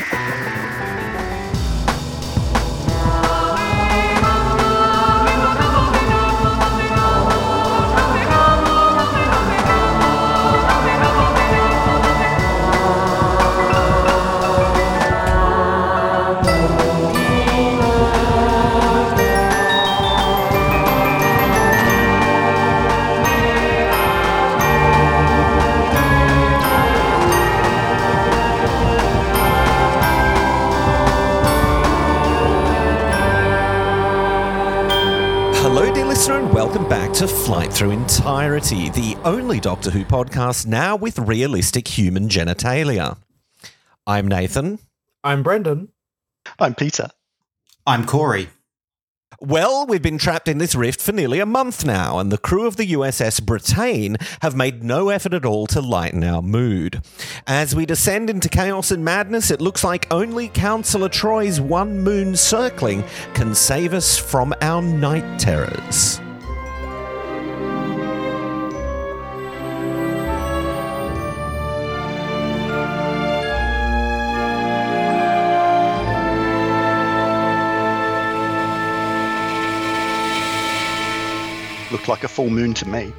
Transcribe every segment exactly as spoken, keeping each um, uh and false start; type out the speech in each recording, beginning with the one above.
Welcome back to Flight Through Entirety, the only Doctor Who podcast now with realistic human genitalia. I'm Nathan. I'm Brendan. I'm Peter. I'm Corey. Well, we've been trapped in this rift for nearly a month now, and the crew of the U S S Britain have made no effort at all to lighten our mood. As we descend into chaos and madness, it looks like only Councillor Troy's one moon circling can save us from our night terrors. Looked like a full moon to me.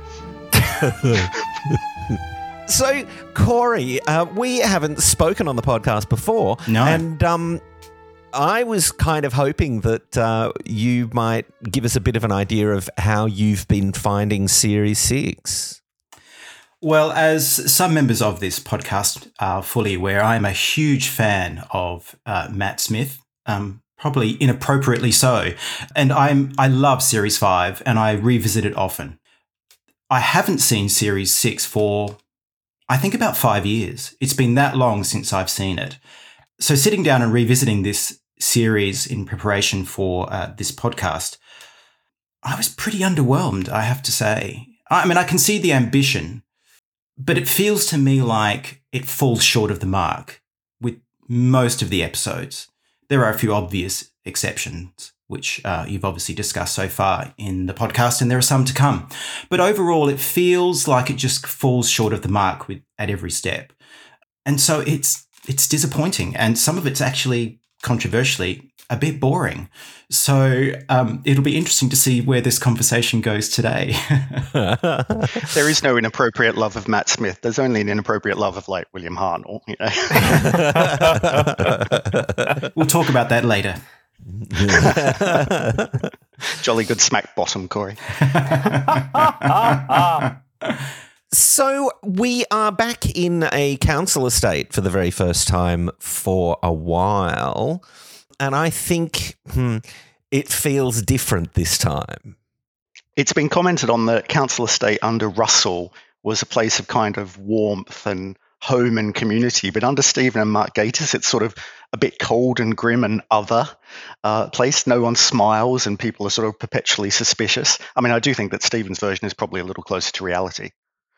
So, Corey, uh, we haven't spoken on the podcast before. No. And um, I was kind of hoping that uh, you might give us a bit of an idea of how you've been finding Series six. Well, as some members of this podcast are fully aware, I'm a huge fan of uh, Matt Smith. Um Probably inappropriately so. And I'm I love Series five and I revisit it often. I haven't seen Series six for, I think, about five years. It's been that long since I've seen it. So sitting down and revisiting this series in preparation for uh, this podcast, I was pretty underwhelmed, I have to say. I mean, I can see the ambition, but it feels to me like it falls short of the mark with most of the episodes. There are a few obvious exceptions, which uh, you've obviously discussed so far in the podcast, and there are some to come. But overall, it feels like it just falls short of the mark with, at every step. And so it's it's disappointing, and some of it's actually, controversially, a bit boring. So um, it'll be interesting to see where this conversation goes today. There is no inappropriate love of Matt Smith. There's only an inappropriate love of, like, William Hartnell. You know? We'll talk about that later. Jolly good smack bottom, Corey. So we are back in a council estate for the very first time for a while. And I think hmm, it feels different this time. It's been commented on that council estate under Russell was a place of kind of warmth and home and community. But under Stephen and Mark Gatiss, it's sort of a bit cold and grim and other uh, place. No one smiles and people are sort of perpetually suspicious. I mean, I do think that Stephen's version is probably a little closer to reality.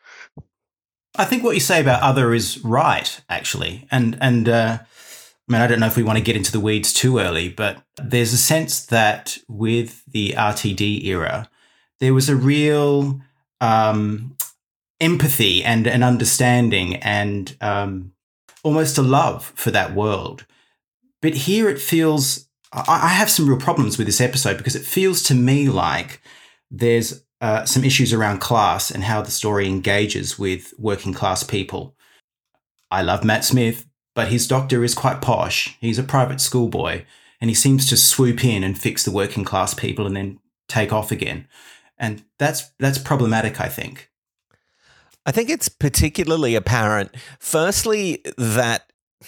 I think what you say about other is right, actually. And, and uh, I mean, I don't know if we want to get into the weeds too early, but there's a sense that with the R T D era, there was a real um, empathy and an understanding and um, almost a love for that world. But here it feels, I have some real problems with this episode because it feels to me like there's uh, some issues around class and how the story engages with working class people. I love Matt Smith, but his doctor is quite posh. He's a private schoolboy and he seems to swoop in and fix the working class people and then take off again. And that's that's problematic, I think. I think it's particularly apparent, firstly, that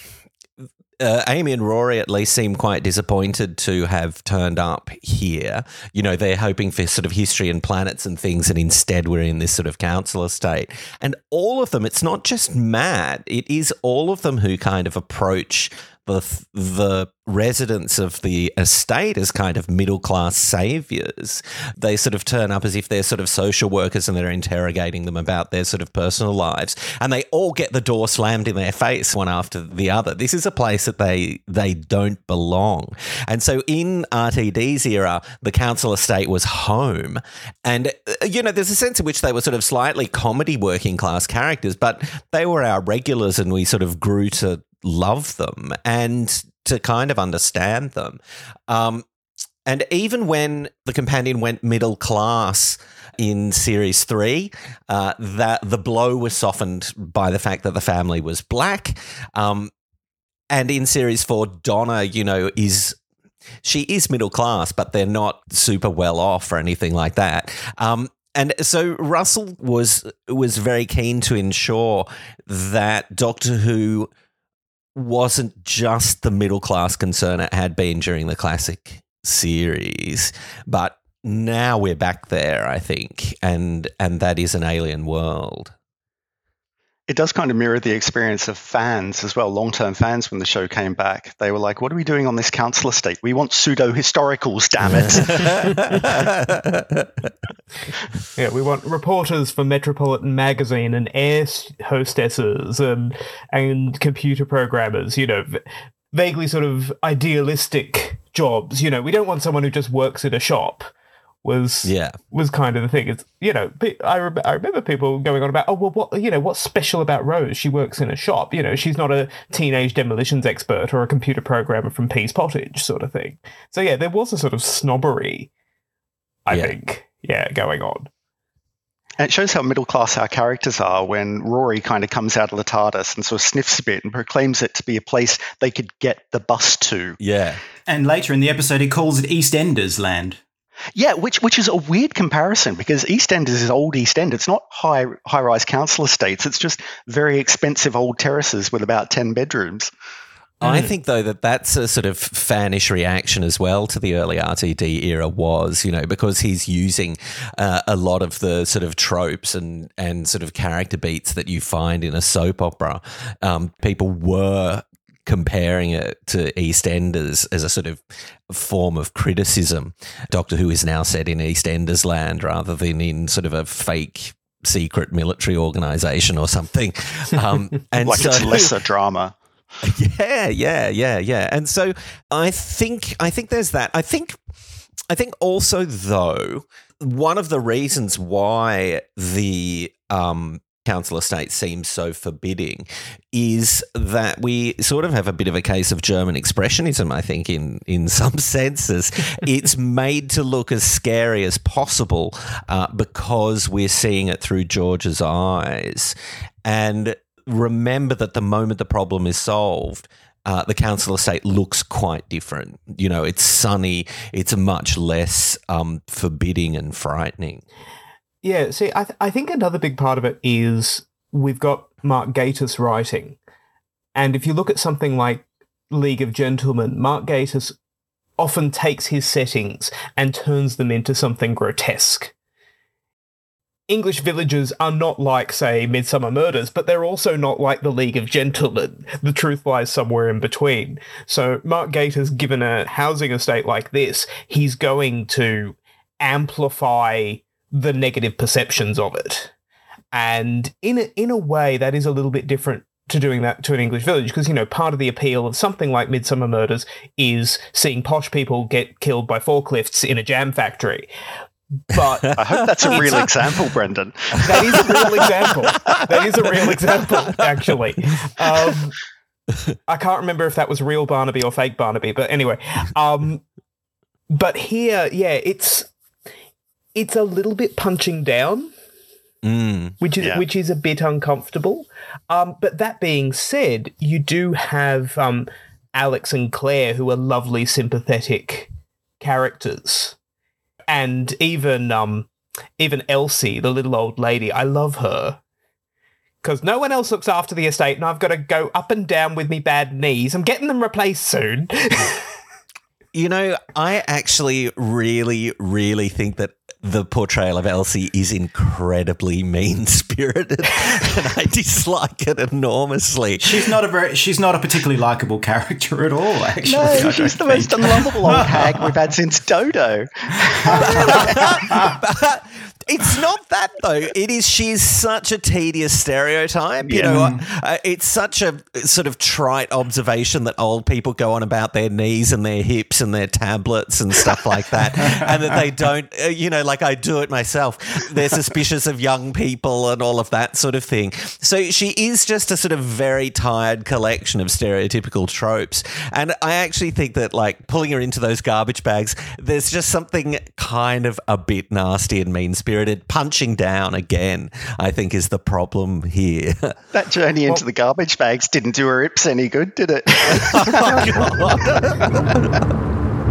uh, Amy and Rory at least seem quite disappointed to have turned up here. You know, they're hoping for sort of history and planets and things, and instead we're in this sort of council estate. And all of them, it's not just Matt, it is all of them who kind of approach the the residents of the estate as kind of middle-class saviours. They sort of turn up as if they're sort of social workers and they're interrogating them about their sort of personal lives. And they all get the door slammed in their face one after the other. This is a place that they they don't belong. And so in R T D's era, the council estate was home. And, you know, there's a sense in which they were sort of slightly comedy working-class characters, but they were our regulars and we sort of grew to love them and to kind of understand them. Um, and even when the companion went middle class in series three, uh, that the blow was softened by the fact that the family was black. Um, and in series four, Donna, you know, is she is middle class, but they're not super well off or anything like that. Um, and so Russell was was very keen to ensure that Doctor Who wasn't just the middle class concern it had been during the classic series, but now we're back there, I think, and and that is an alien world. It does kind of mirror the experience of fans as well, long-term fans when the show came back. They were like, what are we doing on this council estate? We want pseudo-historicals, damn it. Yeah, we want reporters for Metropolitan Magazine and air hostesses and, and computer programmers, you know, vaguely sort of idealistic jobs. You know, we don't want someone who just works in a shop. Was yeah was kind of the thing. It's, you know, I, rem- I remember people going on about, oh well, what you know, what's special about Rose? She works in a shop. You know, she's not a teenage demolitions expert or a computer programmer from Pease Pottage, sort of thing. So yeah, there was a sort of snobbery, I yeah. think, yeah, going on. And it shows how middle class our characters are when Rory kind of comes out of the TARDIS and sort of sniffs a bit and proclaims it to be a place they could get the bus to. Yeah, and later in the episode, he calls it EastEnders land. Yeah, which which is a weird comparison because EastEnders is old East End. It's not high high rise council estates. It's just very expensive old terraces with about ten bedrooms. I think, though, that that's a sort of fanish reaction as well to the early R T D era was, you know, because he's using uh, a lot of the sort of tropes and, and sort of character beats that you find in a soap opera. Um, people were comparing it to EastEnders as a sort of form of criticism. Doctor Who is now set in EastEnders land rather than in sort of a fake secret military organisation or something. Um, and like so, it's lesser drama. Yeah, yeah, yeah, yeah. And so I think I think there's that. I think I think also though one of the reasons why the um, council estate seems so forbidding is that we sort of have a bit of a case of German expressionism, I think, in, in some senses. It's made to look as scary as possible uh, because we're seeing it through George's eyes. And remember that the moment the problem is solved, uh, the council estate looks quite different. You know, it's sunny, it's much less um, forbidding and frightening. Yeah, see, I, th- I think another big part of it is we've got Mark Gatiss writing. And if you look at something like League of Gentlemen, Mark Gatiss often takes his settings and turns them into something grotesque. English villages are not like, say, Midsummer Murders, but they're also not like the League of Gentlemen. The truth lies somewhere in between. So Mark Gatiss, given a housing estate like this, he's going to amplify the negative perceptions of it. And in a, in a way, that is a little bit different to doing that to an English village, because, you know, part of the appeal of something like Midsummer Murders is seeing posh people get killed by forklifts in a jam factory. But I hope that's a real example, Brendan. That is a real example. That is a real example, actually. Um, I can't remember if that was real Barnaby or fake Barnaby, but anyway. Um, but here, yeah, it's it's a little bit punching down, mm, which is yeah. which is a bit uncomfortable. Um, but that being said, you do have um, Alex and Claire, who are lovely, sympathetic characters. And even um, even Elsie, the little old lady, I love her. Because no one else looks after the estate, and I've got to go up and down with me bad knees. I'm getting them replaced soon. You know, I actually really, really think that the portrayal of Elsie is incredibly mean-spirited, and I dislike it enormously. She's not a very, she's not a particularly likable character at all, actually. No, she's the most unlovable old hag we've had since Dodo. But It's not that though. It is. She's such a tedious stereotype. You Yeah. know, uh, it's such a sort of trite observation that old people go on about their knees and their hips and their tablets and stuff like that, and that they don't. Uh, you know, like I do it myself. They're suspicious of young people and all of that sort of thing. So she is just a sort of very tired collection of stereotypical tropes. And I actually think that like pulling her into those garbage bags, there's just something kind of a bit nasty and mean-spirited. Punching down again, I think, is the problem here. That journey into well, the garbage bags didn't do her hips any good, did it? Oh my God.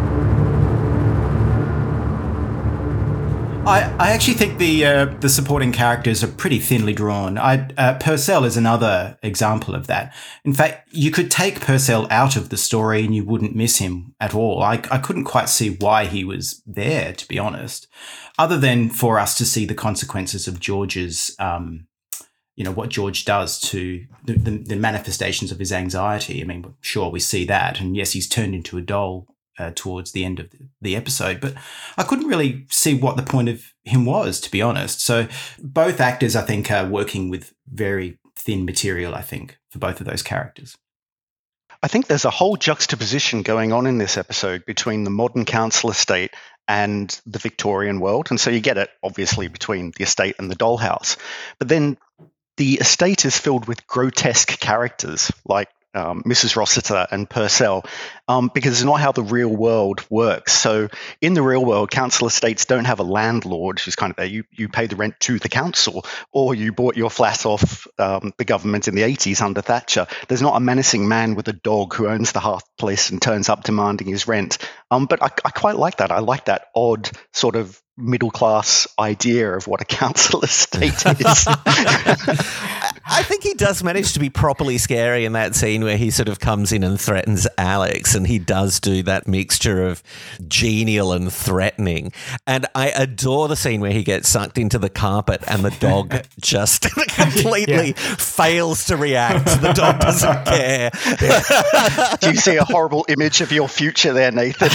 I, I actually think the uh, the supporting characters are pretty thinly drawn. I, uh, Purcell is another example of that. In fact, you could take Purcell out of the story and you wouldn't miss him at all. I, I couldn't quite see why he was there, to be honest, other than for us to see the consequences of George's, um, you know, what George does to the, the, the manifestations of his anxiety. I mean, sure, we see that. And yes, he's turned into a doll Uh, towards the end of the episode, but I couldn't really see what the point of him was, to be honest. So both actors, I think, are working with very thin material, I think, for both of those characters. I think there's a whole juxtaposition going on in this episode between the modern council estate and the Victorian world. And so you get it, obviously, between the estate and the dollhouse. But then the estate is filled with grotesque characters like Um, Missus Rossiter and Purcell, um, because it's not how the real world works. So in the real world, council estates don't have a landlord who's kind of there. You, you pay the rent to the council, or you bought your flat off um, the government in the eighties under Thatcher. There's not a menacing man with a dog who owns the Hearth Place and turns up demanding his rent. Um, but I, I quite like that. I like that odd sort of middle-class idea of what a council estate is. I think he does manage to be properly scary in that scene where he sort of comes in and threatens Alex, and he does do that mixture of genial and threatening. And I adore the scene where he gets sucked into the carpet and the dog just completely yeah. fails to react. The dog doesn't care. Yeah. Do you see a horrible image of your future there, Nathan?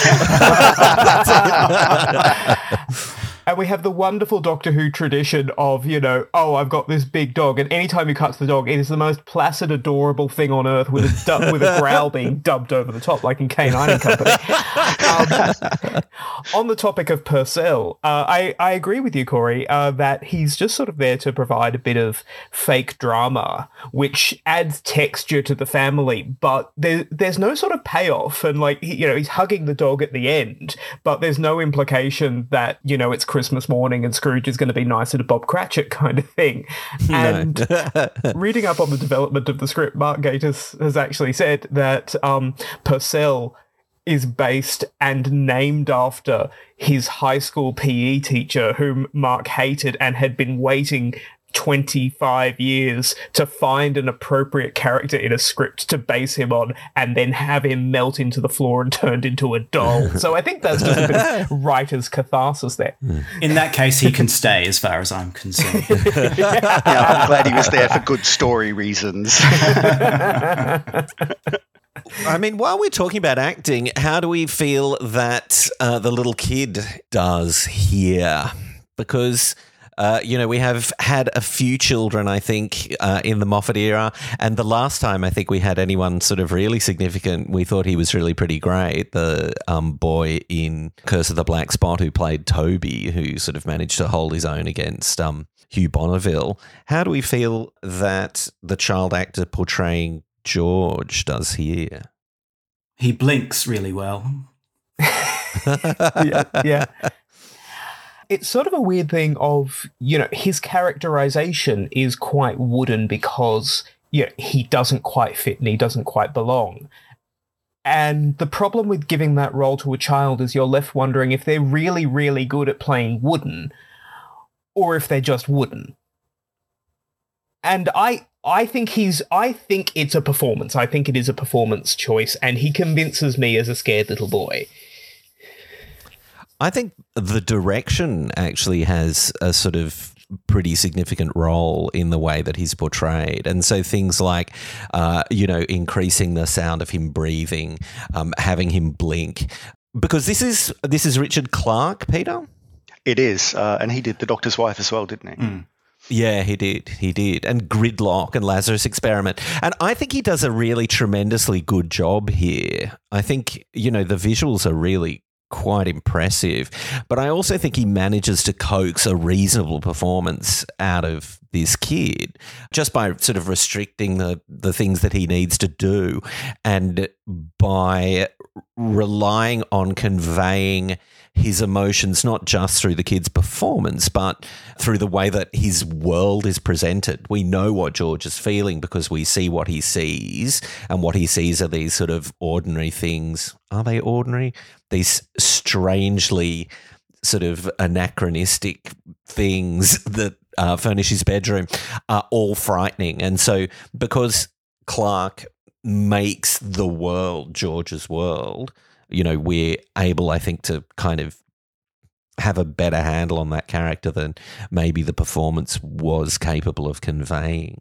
And we have the wonderful Doctor Who tradition of, you know, oh, I've got this big dog, and anytime you cut to the dog, it is the most placid, adorable thing on earth with a du- with a growl being dubbed over the top, like in Canine and Company. Um, on the topic of Purcell, uh, I, I agree with you, Corey, uh, that he's just sort of there to provide a bit of fake drama, which adds texture to the family, but there, there's no sort of payoff, and, like, he, you know, he's hugging the dog at the end, but there's no implication that, you know, it's Christmas morning and Scrooge is going to be nicer to Bob Cratchit kind of thing. And No. reading up on the development of the script, Mark Gatiss has actually said that um, Purcell is based and named after his high school P E teacher whom Mark hated and had been waiting twenty-five years to find an appropriate character in a script to base him on and then have him melt into the floor and turned into a doll. So I think that's just a bit of writer's catharsis there. In that case, he can stay as far as I'm concerned. Yeah, I'm glad he was there for good story reasons. I mean, while we're talking about acting, how do we feel that uh, the little kid does here? Because... Uh, you know, we have had a few children, I think, uh, in the Moffat era. And the last time I think we had anyone sort of really significant, we thought he was really pretty great. The um, boy in Curse of the Black Spot who played Toby, who sort of managed to hold his own against um, Hugh Bonneville. How do we feel that the child actor portraying George does here? He blinks really well. yeah, yeah. It's sort of a weird thing of, you know, his characterization is quite wooden because, you know, he doesn't quite fit and he doesn't quite belong. And the problem with giving that role to a child is you're left wondering if they're really, really good at playing wooden or if they're just wooden. And I I think he's I think it's a performance. I think it is a performance choice, and he convinces me as a scared little boy. I think the direction actually has a sort of pretty significant role in the way that he's portrayed. And so things like, uh, you know, increasing the sound of him breathing, um, having him blink. Because this is this is Richard Clarke, Peter? It is, uh, and he did The Doctor's Wife as well, didn't he? Mm. Yeah, he did. He did. And Gridlock and Lazarus Experiment. And I think he does a really tremendously good job here. I think, you know, the visuals are really quite impressive. But I also think he manages to coax a reasonable performance out of this kid just by sort of restricting the, the things that he needs to do and by relying on conveying his emotions not just through the kid's performance but through the way that his world is presented. We know what George is feeling because we see what he sees, and what he sees are these sort of ordinary things. Are they ordinary? These strangely sort of anachronistic things that uh, furnish his bedroom are all frightening. And so because Clark makes the world George's world, you know, we're able, I think, to kind of have a better handle on that character than maybe the performance was capable of conveying.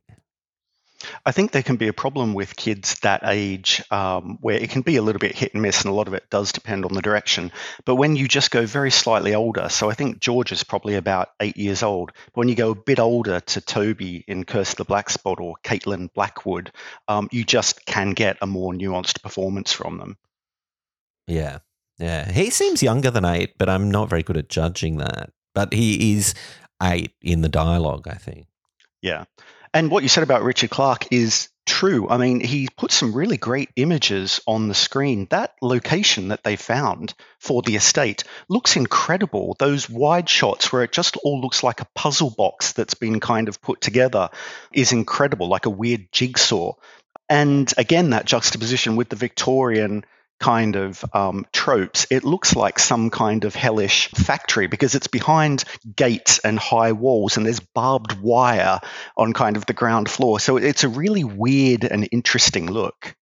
I think there can be a problem with kids that age um, where it can be a little bit hit and miss, and a lot of it does depend on the direction. But when you just go very slightly older, so I think George is probably about eight years old. But when you go a bit older to Toby in Curse of the Black Spot or Caitlin Blackwood, um, you just can get a more nuanced performance from them. Yeah, yeah. He seems younger than eight, but I'm not very good at judging that. But he is eight in the dialogue, I think. Yeah. And what you said about Richard Clark is true. I mean, he put some really great images on the screen. That location that they found for the estate looks incredible. Those wide shots where it just all looks like a puzzle box that's been kind of put together is incredible, like a weird jigsaw. And again, that juxtaposition with the Victorian kind of um, tropes, it looks like some kind of hellish factory because it's behind gates and high walls and there's barbed wire on kind of the ground floor. So it's a really weird and interesting look.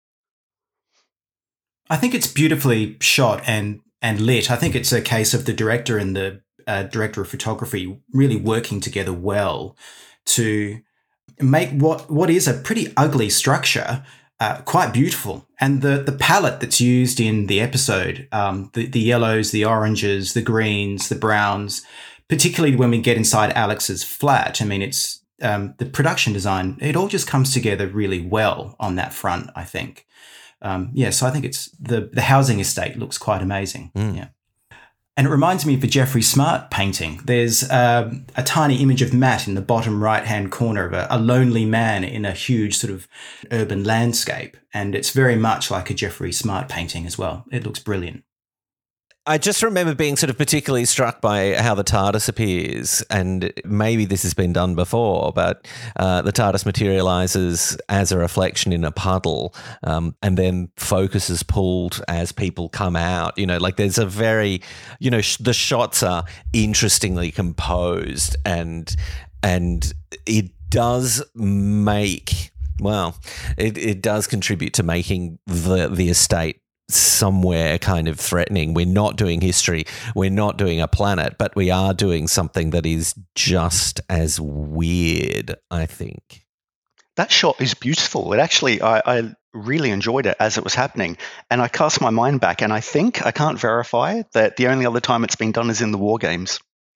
I think it's beautifully shot and, and lit. I think it's a case of the director and the uh, director of photography really working together well to make what what is a pretty ugly structure Uh, quite beautiful. And the the palette that's used in the episode, um, the, the yellows, the oranges, the greens, the browns, particularly when we get inside Alex's flat, I mean, it's um, the production design, it all just comes together really well on that front, I think. Um, yeah, so I think it's the, the housing estate looks quite amazing. Mm. Yeah. And it reminds me of the Jeffrey Smart painting. There's um, a tiny image of Matt in the bottom right-hand corner of a, a lonely man in a huge sort of urban landscape. And it's very much like a Jeffrey Smart painting as well. It looks brilliant. I just remember being sort of particularly struck by how the TARDIS appears, and maybe this has been done before, but uh, the TARDIS materializes as a reflection in a puddle, um, and then focus is pulled as people come out. You know, like there's a very, you know, sh- the shots are interestingly composed, and and it does make, well, it, it does contribute to making the the estate somewhere kind of threatening. We're not doing history, we're not doing a planet, but we are doing something that is just as weird, I think. That shot is beautiful. It actually, I, I really enjoyed it as it was happening. And I cast my mind back, and I think, I can't verify it, that the only other time it's been done is in the War Games.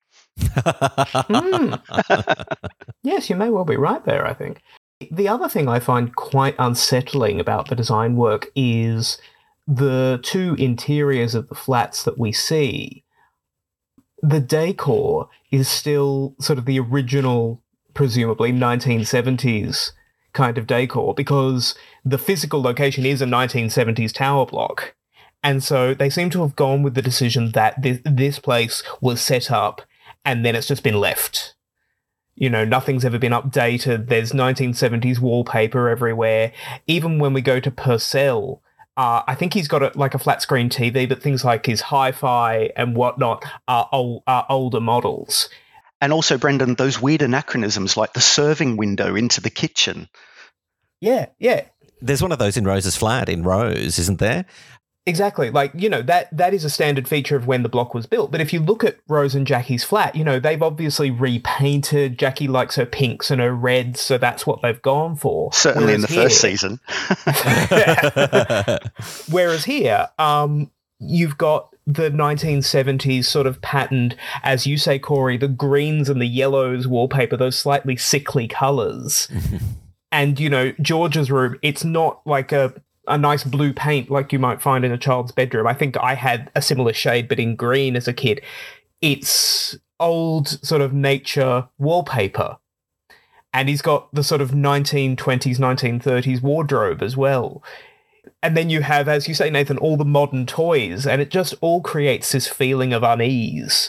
mm. Yes, you may well be right there, I think. The other thing I find quite unsettling about the design work is the two interiors of the flats that we see. The decor is still sort of the original, presumably nineteen seventies kind of decor, because the physical location is a nineteen seventies tower block. And so they seem to have gone with the decision that this, this place was set up and then it's just been left. You know, nothing's ever been updated. There's nineteen seventies wallpaper everywhere. Even when we go to Purcell, Uh, I think he's got a, like a flat screen T V, but things like his hi-fi and whatnot are, old, are older models. And also, Brendan, those weird anachronisms like the serving window into the kitchen. Yeah, yeah. There's one of those in Rose's flat in Rose, isn't there? Exactly. Like, you know, that that is a standard feature of when the block was built. But if you look at Rose and Jackie's flat, you know, they've obviously repainted. Jackie likes her pinks and her reds, so that's what they've gone for. Certainly Whereas in the here, first season. Whereas here, um, you've got the nineteen seventies sort of patterned, as you say, Corey, the greens and the yellows wallpaper, those slightly sickly colours. And, you know, George's room, it's not like a, a nice blue paint like you might find in a child's bedroom. I think I had a similar shade, but in green as a kid. It's old sort of nature wallpaper. And he's got the sort of nineteen twenties, nineteen thirties wardrobe as well. And then you have, as you say, Nathan, all the modern toys, and it just all creates this feeling of unease.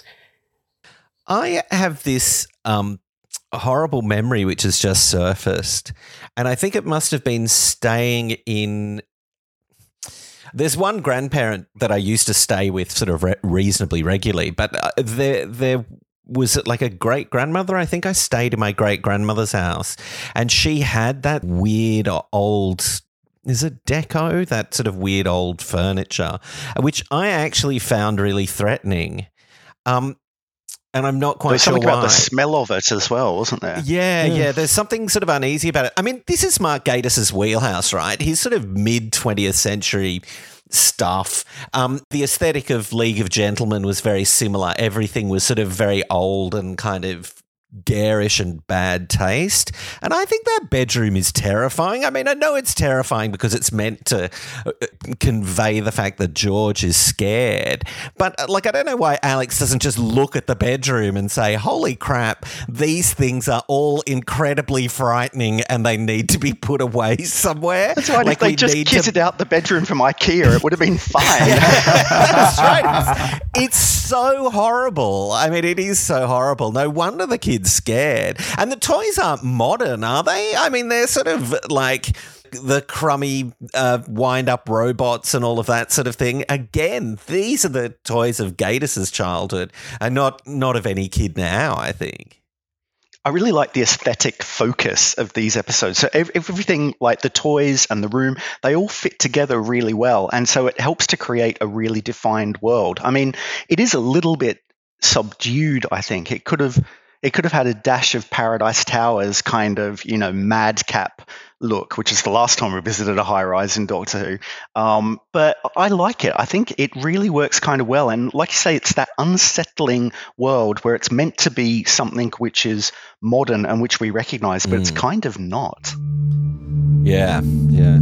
I have this um, horrible memory which has just surfaced, and I think it must have been staying in... There's one grandparent that I used to stay with sort of re- reasonably regularly, but uh, there there was like a great-grandmother. I think I stayed in my great-grandmother's house, and she had that weird old... Is it deco? That sort of weird old furniture, which I actually found really threatening. Um, and I'm not quite There's sure something why. about the smell of it as well, wasn't there? Yeah, Mm. yeah. There's something sort of uneasy about it. I mean, this is Mark Gatiss' wheelhouse, right? He's sort of mid-twentieth century stuff. Um, the aesthetic of League of Gentlemen was very similar. Everything was sort of very old and kind of garish and bad taste. And I think that bedroom is terrifying. I mean, I know it's terrifying because it's meant to uh, convey the fact that George is scared. But, uh, like, I don't know why Alex doesn't just look at the bedroom and say, holy crap, these things are all incredibly frightening and they need to be put away somewhere. That's right. Like, if they we just need kitted to- out the bedroom from IKEA, it would have been fine. That's right. It's so horrible. I mean, it is so horrible. No wonder the kids scared. And the toys aren't modern, are they? I mean, they're sort of like the crummy uh, wind-up robots and all of that sort of thing. Again, these are the toys of Gatiss' childhood and not, not of any kid now, I think. I really like the aesthetic focus of these episodes. So ev- everything, like the toys and the room, they all fit together really well. And so it helps to create a really defined world. I mean, it is a little bit subdued, I think. It could have it could have had a dash of Paradise Towers kind of, you know, madcap look, which is the last time we visited a high-rise in Doctor Who. Um, but I like it. I think it really works kind of well. And like you say, it's that unsettling world where it's meant to be something which is modern and which we recognize, but mm. it's kind of not. Yeah, yeah.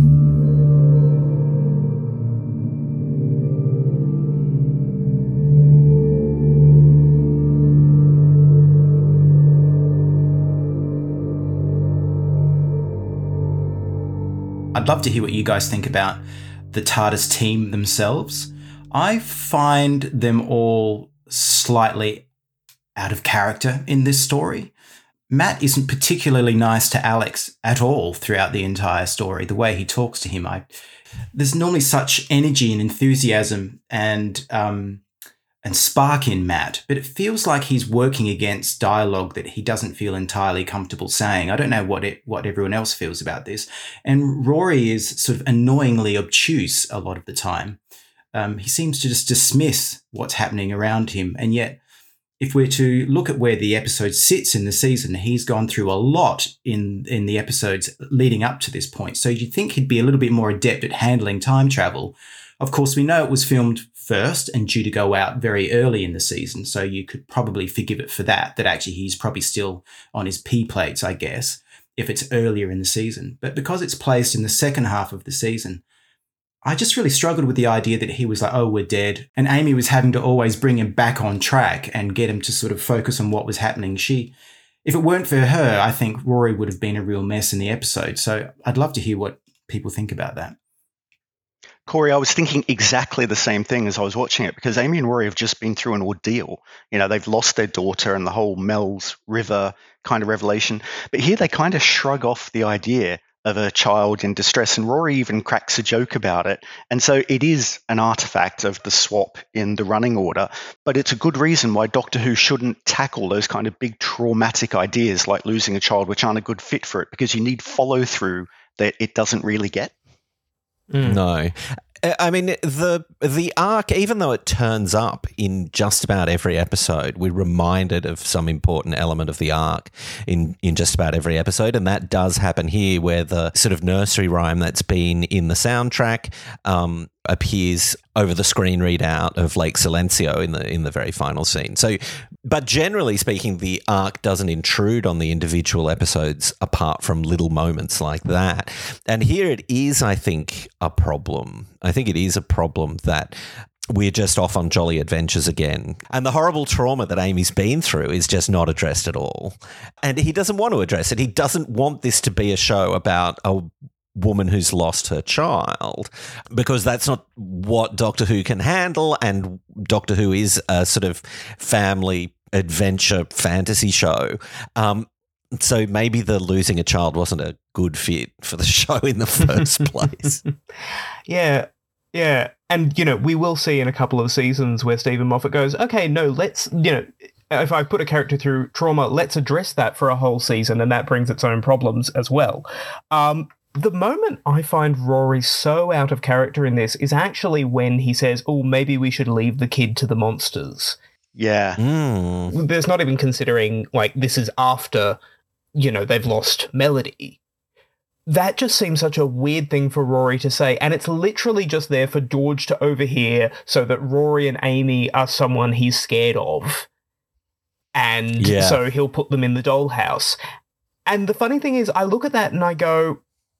I'd love to hear what you guys think about the TARDIS team themselves. I find them all slightly out of character in this story. Matt isn't particularly nice to Alex at all throughout the entire story. The way he talks to him, I, there's normally such energy and enthusiasm and um, and spark in Matt, but it feels like he's working against dialogue that he doesn't feel entirely comfortable saying. I don't know what it, what everyone else feels about this. And Rory is sort of annoyingly obtuse a lot of the time. Um, he seems to just dismiss what's happening around him. And yet, if we're to look at where the episode sits in the season, he's gone through a lot in, in the episodes leading up to this point. So you'd think he'd be a little bit more adept at handling time travel. Of course, we know it was filmed first and due to go out very early in the season, so you could probably forgive it for that, that actually he's probably still on his P plates, I guess, if it's earlier in the season. But because it's placed in the second half of the season, I just really struggled with the idea that he was like, oh, we're dead. And Amy was having to always bring him back on track and get him to sort of focus on what was happening. She, if it weren't for her, I think Rory would have been a real mess in the episode. So I'd love to hear what people think about that. Corey, I was thinking exactly the same thing as I was watching it, because Amy and Rory have just been through an ordeal. You know, they've lost their daughter and the whole Mel's River kind of revelation. But here they kind of shrug off the idea of a child in distress, and Rory even cracks a joke about it. And so it is an artifact of the swap in the running order, but it's a good reason why Doctor Who shouldn't tackle those kind of big traumatic ideas like losing a child which aren't a good fit for it, because you need follow through that it doesn't really get. Mm. No. I mean, the the arc, even though it turns up in just about every episode, we're reminded of some important element of the arc in, in just about every episode. And that does happen here, where the sort of nursery rhyme that's been in the soundtrack um, appears over the screen readout of Lake Silencio in the in the very final scene. So, but generally speaking, the arc doesn't intrude on the individual episodes apart from little moments like that. And here it is, I think, a problem. I think it is a problem that we're just off on jolly adventures again. And the horrible trauma that Amy's been through is just not addressed at all. And he doesn't want to address it. He doesn't want this to be a show about a woman who's lost her child, because that's not what Doctor Who can handle. And Doctor Who is a sort of family adventure fantasy show. Um, so maybe the losing a child wasn't a good fit for the show in the first place. Yeah. Yeah. And, you know, we will see in a couple of seasons where Stephen Moffat goes, okay, no, let's, you know, if I put a character through trauma, let's address that for a whole season, and that brings its own problems as well. Um, the moment I find Rory so out of character in this is actually when he says, oh, maybe we should leave the kid to the monsters. Yeah. Mm. There's not even considering, like, this is after, you know, they've lost Melody. That just seems such a weird thing for Rory to say, and it's literally just there for George to overhear so that Rory and Amy are someone he's scared of, and yeah. so he'll put them in the dollhouse. And the funny thing is, I look at that and I go,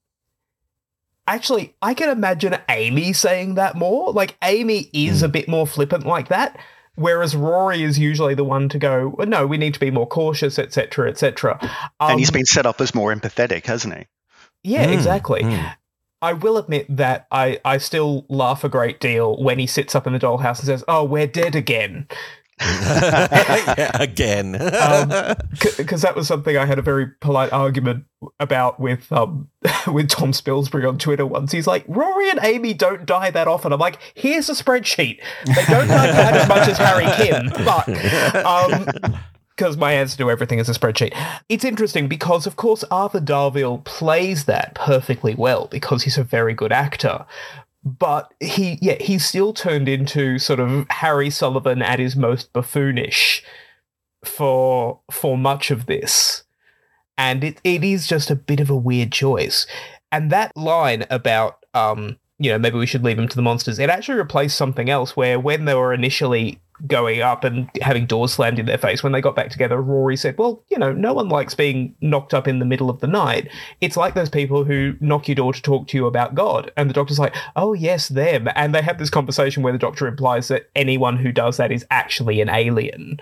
actually, I can imagine Amy saying that more. Like, Amy is mm. a bit more flippant like that, whereas Rory is usually the one to go, well, no, we need to be more cautious, et cetera, et cetera. Um, and he's been set up as more empathetic, hasn't he? Yeah, mm, exactly. Mm. I will admit that I, I still laugh a great deal when he sits up in the dollhouse and says, oh, we're dead again. yeah, again. Because um, that was something I had a very polite argument about with um, with Tom Spilsbury on Twitter once. He's like, Rory and Amy don't die that often. I'm like, here's a spreadsheet. They don't die quite as much as Harry Kim, but... Um, because my answer to everything is a spreadsheet. It's interesting because, of course, Arthur Darvill plays that perfectly well because he's a very good actor. But he, yeah, he's still turned into sort of Harry Sullivan at his most buffoonish for for much of this. And it, it is just a bit of a weird choice. And that line about, um, you know, maybe we should leave him to the monsters, it actually replaced something else where when they were initially going up and having doors slammed in their face, when they got back together, Rory said, well, you know, no one likes being knocked up in the middle of the night. It's like those people who knock your door to talk to you about God. And the Doctor's like, oh, yes, them. And they have this conversation where the Doctor implies that anyone who does that is actually an alien.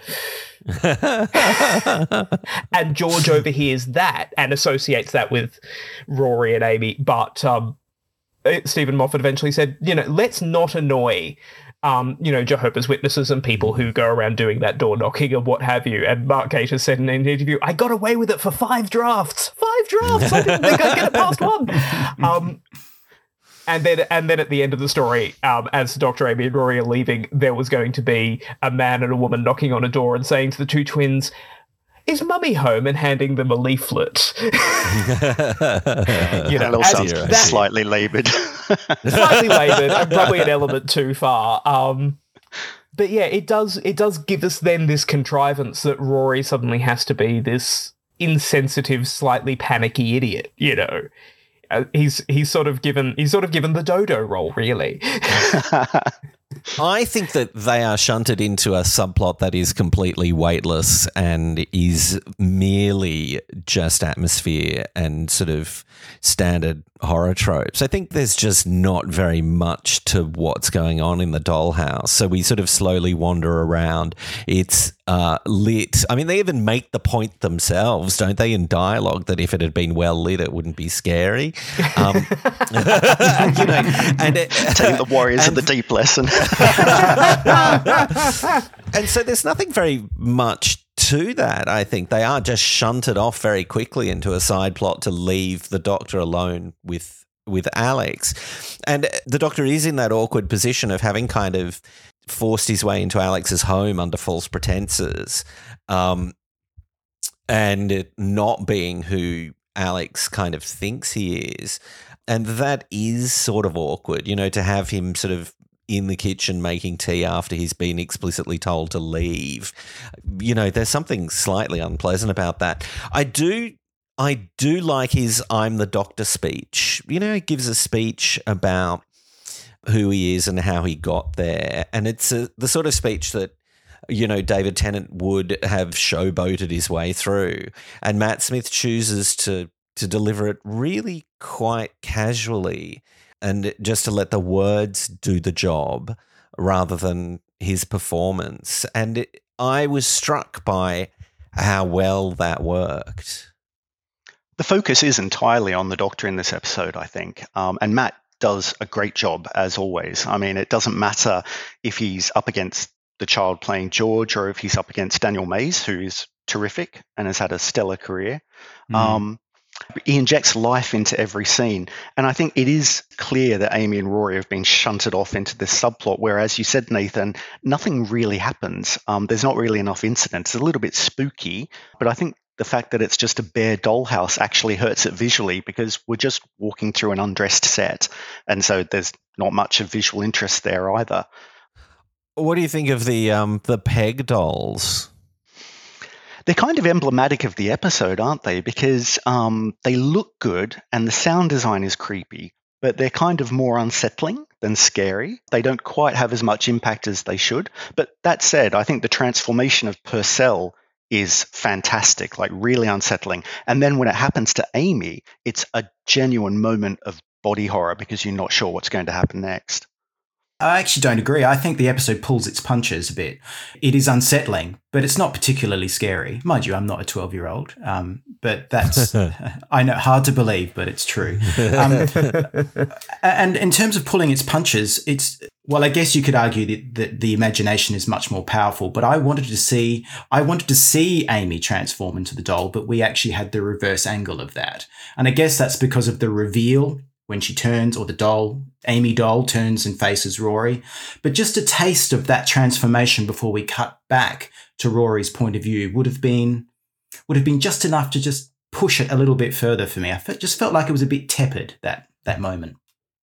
And George overhears that and associates that with Rory and Amy. But um, Stephen Moffat eventually said, you know, let's not annoy Um, you know, Jehovah's Witnesses and people who go around doing that door knocking and what have you. And Mark Gatiss said in an interview, I got away with it for five drafts. Five drafts! I didn't think I'd get it past one. Um, and then and then at the end of the story, um, as Doctor Amy and Rory are leaving, there was going to be a man and a woman knocking on a door and saying to the two twins, is Mummy home, and handing them a leaflet. You know, that all sounds that, slightly laboured. slightly laboured, and probably an element too far. Um, but yeah, it does it does give us then this contrivance that Rory suddenly has to be this insensitive, slightly panicky idiot. You know, uh, he's he's sort of given he's sort of given the Dodo role, really. I think that they are shunted into a subplot that is completely weightless and is merely just atmosphere and sort of standard horror tropes. I think there's just not very much to what's going on in the dollhouse. So we sort of slowly wander around. It's uh, lit. I mean, they even make the point themselves, don't they, in dialogue, that if it had been well lit, it wouldn't be scary. Um, you know, and it, taking the Warriors and, of the Deep lesson. And so there's nothing very much to that. I think they are just shunted off very quickly into a side plot to leave the Doctor alone with with Alex. And the Doctor is in that awkward position of having kind of forced his way into Alex's home under false pretenses, um, and it not being who Alex kind of thinks he is. And that is sort of awkward, you know, to have him sort of in the kitchen making tea after he's been explicitly told to leave. You know, there's something slightly unpleasant about that. I do I do like his I'm the Doctor speech. You know, he gives a speech about who he is and how he got there. And it's a, the sort of speech that, you know, David Tennant would have showboated his way through. And Matt Smith chooses to to deliver it really quite casually and just to let the words do the job rather than his performance. And it, I was struck by how well that worked. The focus is entirely on the Doctor in this episode, I think. Um, and Matt does a great job, as always. I mean, it doesn't matter if he's up against the child playing George or if he's up against Daniel Mays, who is terrific and has had a stellar career. Mm. Um, he injects life into every scene. And I think it is clear that Amy and Rory have been shunted off into this subplot where, as you said, Nathan, nothing really happens. Um, there's not really enough incident. It's a little bit spooky, but I think the fact that it's just a bare dollhouse actually hurts it visually because we're just walking through an undressed set. And so there's not much of visual interest there either. What do you think of the um, the peg dolls? They're kind of emblematic of the episode, aren't they? Because um, they look good and the sound design is creepy, but they're kind of more unsettling than scary. They don't quite have as much impact as they should. But that said, I think the transformation of Purcell is fantastic, like really unsettling. And then when it happens to Amy, it's a genuine moment of body horror because you're not sure what's going to happen next. I actually don't agree. I think the episode pulls its punches a bit. It is unsettling, but it's not particularly scary. Mind you, I'm not a twelve-year-old, um, but that's, I know, hard to believe, but it's true. Um, and in terms of pulling its punches, it's, well, I guess you could argue that, that the imagination is much more powerful, but I wanted to see, I wanted to see Amy transform into the doll, but we actually had the reverse angle of that. And I guess that's because of the reveal when she turns, or the doll, Amy doll turns and faces Rory. But just a taste of that transformation before we cut back to Rory's point of view would have been would have been just enough to just push it a little bit further for me. I just felt like it was a bit tepid, that that moment.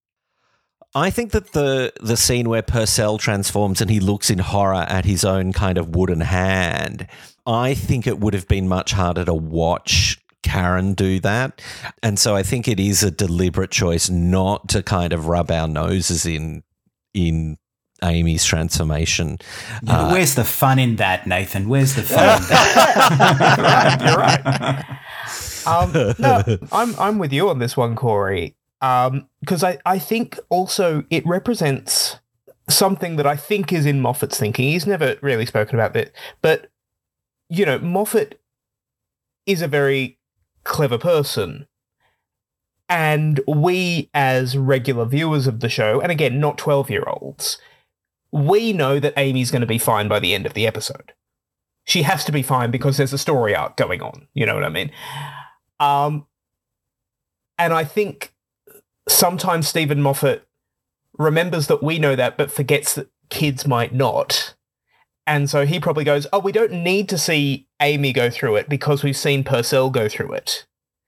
I think that the the scene where Purcell transforms and he looks in horror at his own kind of wooden hand, I think it would have been much harder to watch Karen do that. And so I think it is a deliberate choice not to kind of rub our noses in in Amy's transformation. Yeah, uh, where's the fun in that, Nathan? Where's the fun in that? You're right. You're right. Um, no, I'm I'm with you on this one, Corey. Um, because I, I think also it represents something that I think is in Moffat's thinking. He's never really spoken about it, but you know, Moffat is a very clever person. And we, as regular viewers of the show, and again, not twelve-year-olds, we know that Amy's going to be fine by the end of the episode. She has to be fine because there's a story arc going on. You know what I mean? Um, and I think sometimes Stephen Moffat remembers that we know that, but forgets that kids might not. And so he probably goes, oh, we don't need to see Amy go through it because we've seen Purcell go through it.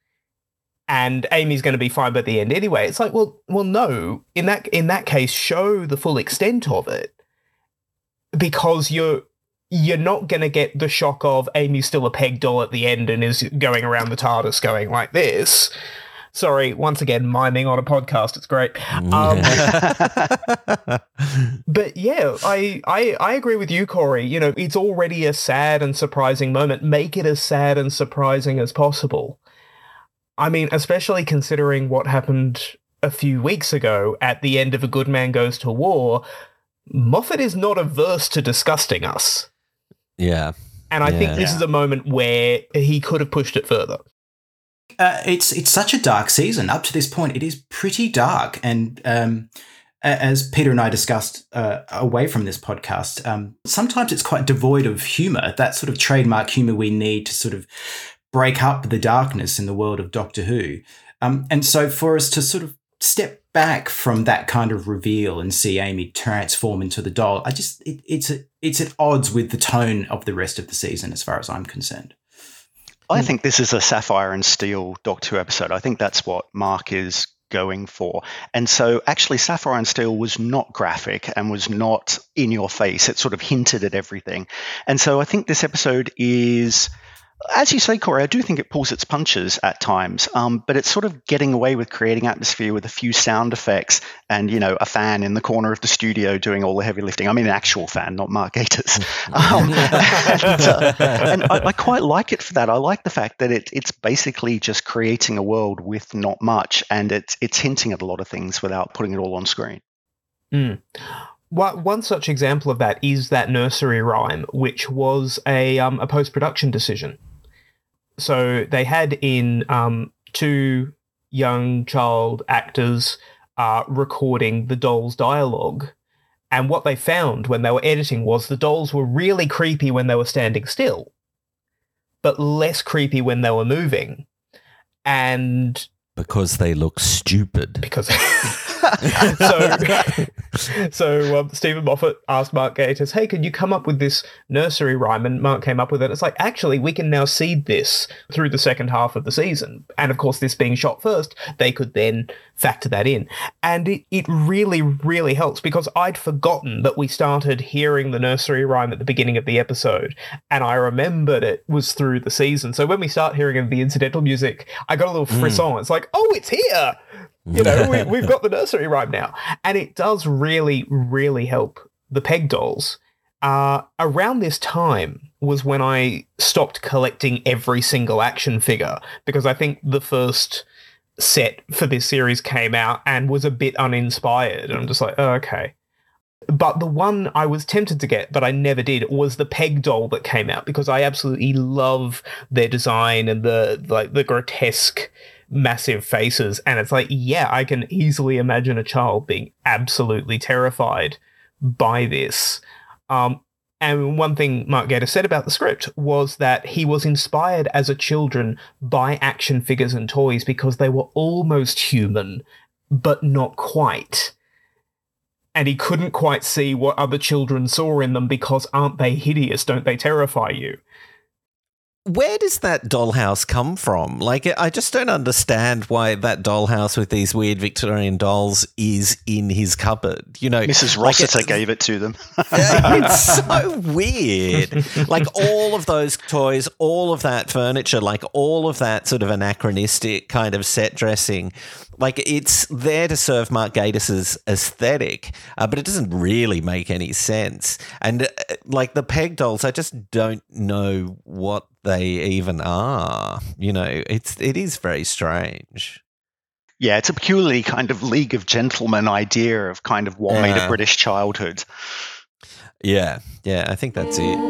And Amy's going to be fine by the end anyway. It's like, well, well, no. In that in that case, show the full extent of it. Because you're you're not going to get the shock of Amy's still a peg doll at the end and is going around the TARDIS going like this. Sorry, once again, miming on a podcast. It's great. Um, but yeah, I, I I agree with you, Corey. You know, it's already a sad and surprising moment. Make it as sad and surprising as possible. I mean, especially considering what happened a few weeks ago at the end of A Good Man Goes to War, Moffat is not averse to disgusting us. Yeah. And I yeah. think this yeah. is a moment where he could have pushed it further. Uh, it's it's such a dark season. Up to this point, it is pretty dark. And um, as Peter and I discussed uh, away from this podcast, um, sometimes it's quite devoid of humour, that sort of trademark humour we need to sort of break up the darkness in the world of Doctor Who. Um, and so for us to sort of step back from that kind of reveal and see Amy transform into the doll, I just it, it's a, it's at odds with the tone of the rest of the season as far as I'm concerned. I think this is a Sapphire and Steel Doctor Who episode. I think that's what Mark is going for. And so actually Sapphire and Steel was not graphic and was not in your face. It sort of hinted at everything. And so I think this episode is As you say, Corey, I do think it pulls its punches at times, um, but it's sort of getting away with creating atmosphere with a few sound effects and, you know, a fan in the corner of the studio doing all the heavy lifting. I mean, an actual fan, not Mark Gatiss. um, and uh, and I, I quite like it for that. I like the fact that it, it's basically just creating a world with not much, and it's it's hinting at a lot of things without putting it all on screen. Mm. One such example of that is that nursery rhyme, which was a um, a post-production decision. So they had in um, two young child actors uh, recording the dolls' dialogue, and what they found when they were editing was the dolls were really creepy when they were standing still, but less creepy when they were moving. And because they look stupid. Because so, so um, Stephen Moffat asked Mark Gatiss, hey, can you come up with this nursery rhyme? And Mark came up with it. It's like, actually, we can now seed this through the second half of the season. And of course, this being shot first, they could then factor that in. And it, it really, really helps, because I'd forgotten that we started hearing the nursery rhyme at the beginning of the episode. And I remembered it was through the season. So when we start hearing the incidental music, I got a little frisson. Mm. It's like, oh, it's here. You know, we, we've got the nursery rhyme now. And it does really, really help the Peg dolls. Uh, around this time was when I stopped collecting every single action figure, because I think the first set for this series came out and was a bit uninspired. And I'm just like, oh, okay. But the one I was tempted to get, but I never did, was the Peg doll that came out, because I absolutely love their design and the like the grotesque massive faces. And it's like, yeah, I can easily imagine a child being absolutely terrified by this. Um, and one thing Mark Gatiss said about the script was that he was inspired as a children by action figures and toys because they were almost human, but not quite. And he couldn't quite see what other children saw in them because aren't they hideous? Don't they terrify you? Where does that dollhouse come from? Like, I just don't understand why that dollhouse with these weird Victorian dolls is in his cupboard. You know, Missus Rossiter like gave it to them. It's so weird. Like, all of those toys, all of that furniture, like all of that sort of anachronistic kind of set dressing, like, it's there to serve Mark Gatiss's aesthetic, uh, but it doesn't really make any sense. And uh, like the Peg dolls, I just don't know what they even are. You know, it's it is very strange. Yeah, it's a peculiarly kind of League of Gentlemen idea of kind of what Yeah. made a British childhood. Yeah, yeah, I think that's it.